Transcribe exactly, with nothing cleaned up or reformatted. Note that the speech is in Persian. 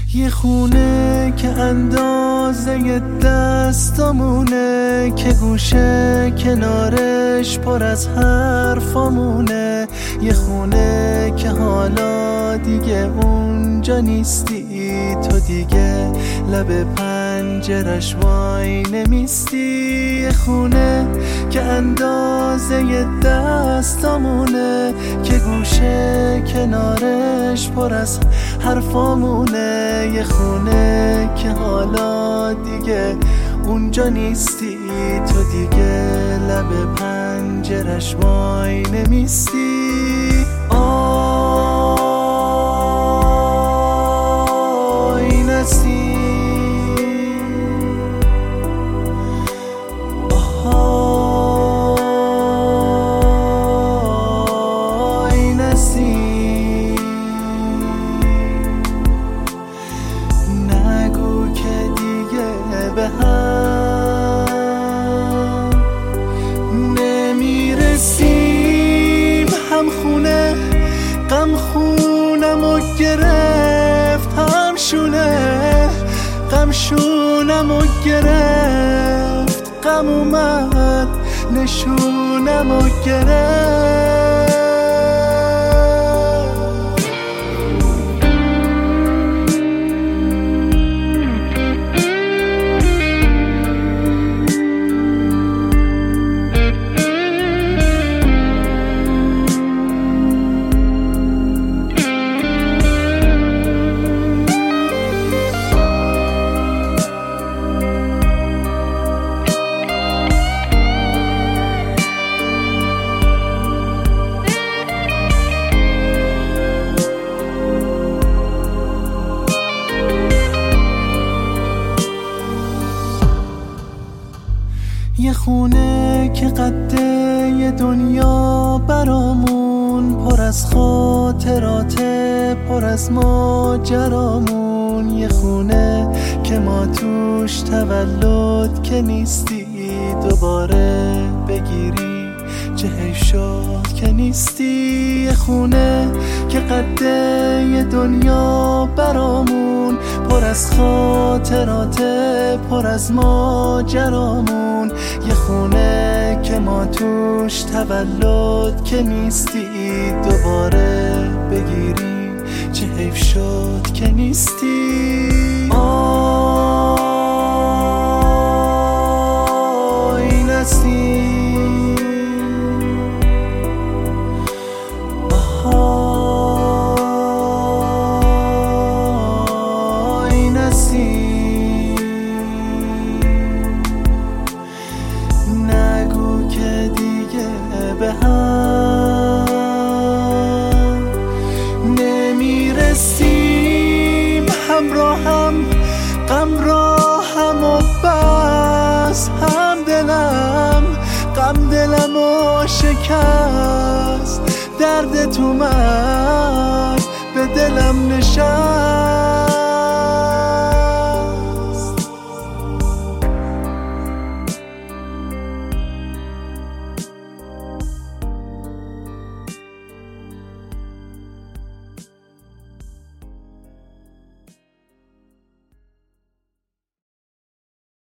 یه خونه که اندازه دستامونه، که گوشه کنارش پر از حرفامونه. یه خونه که حالا دیگه اونجا نیستی، تو دیگه لب پنجرش وای نمیستی. یه خونه که اندازه دستامونه، که گوشه کنارش پر از حرفامونه. یه خونه که حالا دیگه اونجا نیستی، تو دیگه لب پنجرش وای نمیستی. آی نسیم، آی نسیم، نگو که دیگه به هم نمیرسیم. هم خونه غم خونم و گرفت، هم شونه غم شونم و گرفت. غم اومد نشونم و گرفت. یه خونه که قده یه دنیا برامون، پر از خاطراته پر از ماجرامون. یه خونه که ما توش تولد که نیستی، دوباره بگیری چه حیف شد که نیستی. یه خونه که قده یه دنیا برامون، پر از خاطراته پر از ماجرامون. یه خونه که ما توش تولد که نیستی، دوباره بگیری چه حیف شد که نیستی. آی نسیم، آی نسیم، نگو که دیگه به هم نمیرسیم. همراهم غم راهم و بس، هم دلم غم دلم و شکست. درد تو من به دلم نشست.